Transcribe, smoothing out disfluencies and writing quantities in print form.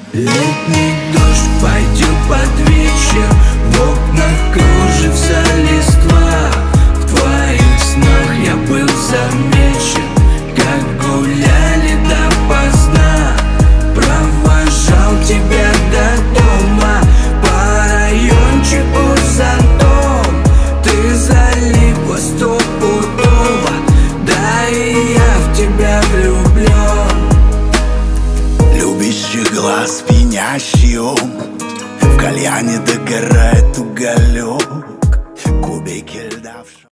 Летний дождь пойдет под вечер, в окнах кружится листва. В твоих снах я был замечен, как гуляли допоздна. Провожал тебя до дома, по райончику зонтом. Ты залипла стопудово, да и я в тебя влюблен. Любящий глаз пьянящий ум, в кальяне догорает уголек, кубики льда в